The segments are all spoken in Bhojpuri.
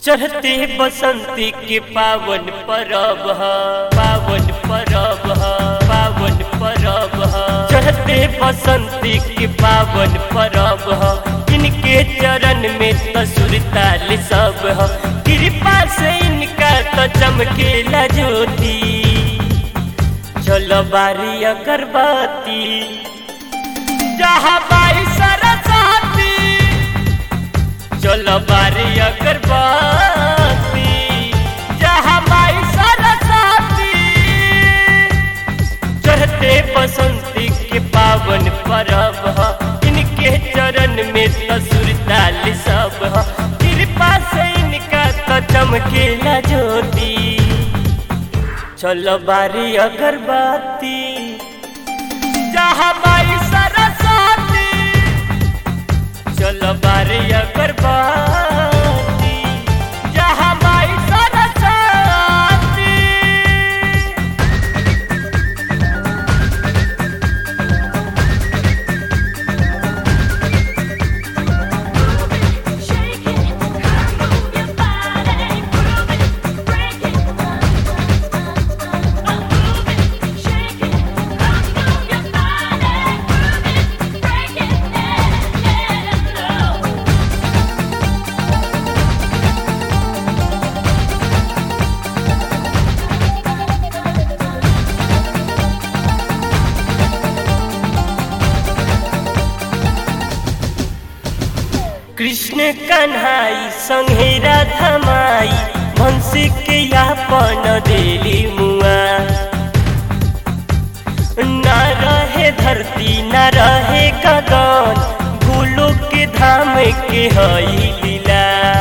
चढ़ते बसंती के पावन परब ह, पावन परब ह, पावन परब ह। चढ़ते बसंती के पावन परब ह, इनके चरण में तो सुर ताल सब ह। कृपा से इनका तो चमकेला ज्योति, चलो बारी अगरबत्ती जहाँ बाई सरस्वती, चलो बारी अगरबत्ती जहाँ बाई सरस्वती। चढ़ते बसंती के पावन परब ह, इनके चरण में तो सुर ताल सब ह। कृपा से इनका तो चमकेला ज्योति, चलो बारी अगरबत्ती जहाँ बाई सरस्वती, चलो बारी अगरबत्ती जहाँ बाई सरस्वती। कृष्ण कन्हाई संगे राधा माई, भंसी के यापन देली मुआ। न रहे धरती न रहे गगन, भूलो के धाम के हई लीला।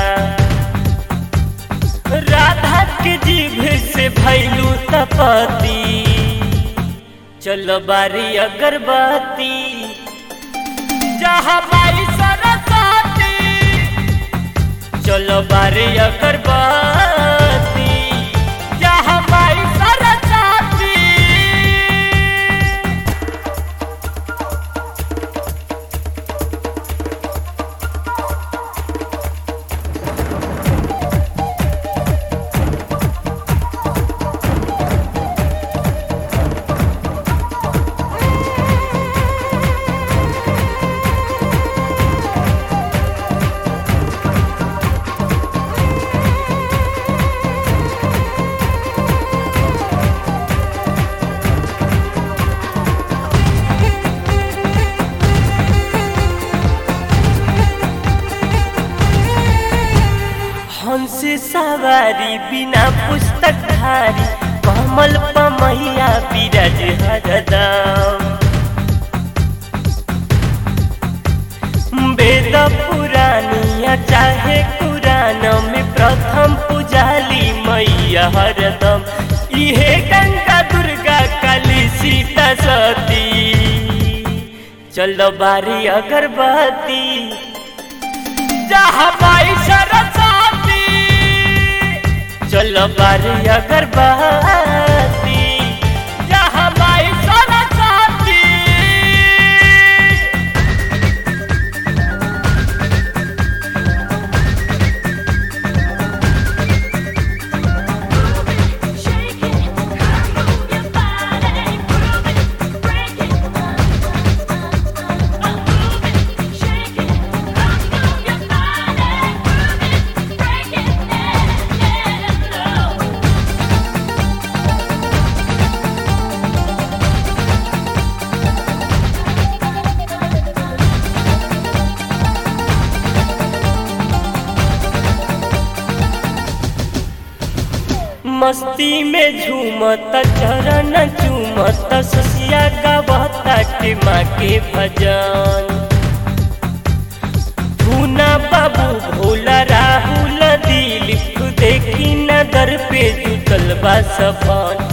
राधा के जीभ से भैलू तपती, चलो बारी अगरबत्ती जहाँ बाई सरस्वती, चलो बारी अगरबत्ती जहाँ बाई सरस्वती। हंस सवारी बिना पुस्तक धारी, कमल पमैया बिराज हरदम। वेद पुरानिया चाहे कुरान में प्रथम पुजाली मैया हरदम। इहे गंगा दुर्गा काली सीता सती, चलो बारी अगरबत्ती जहाँ बाई सरस्वती, चलो बारी अगरबत्ती जहाँ बाई सरस्वती। मस्ती में झूमत चरण चूमत, ससिया गावता के माँ के भजन। भूना बाबू भोला राहुल दिलीप, देखी न दर पे जुटल बा सपन।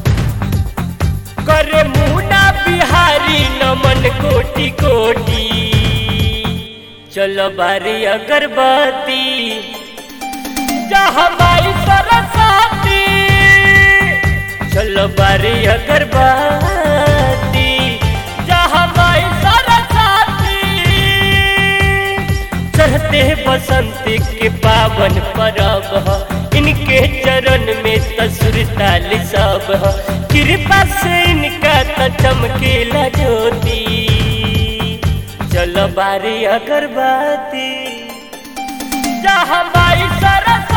करे मुना बिहारी नमन कोटि कोटि, चलो बारी अगरबत्ती जहाँ बाई सरस्वती, चलो बारी अगरबत्ती जहाँ बाई सरस्वती। चढ़ते बसंती के पावन पावन परब ह इनके चरण में ससुर ताल सब ह कृपा से इनका त चमकेला ज्योति चलो बारी अगरबत्ती जहाँ बाई सरस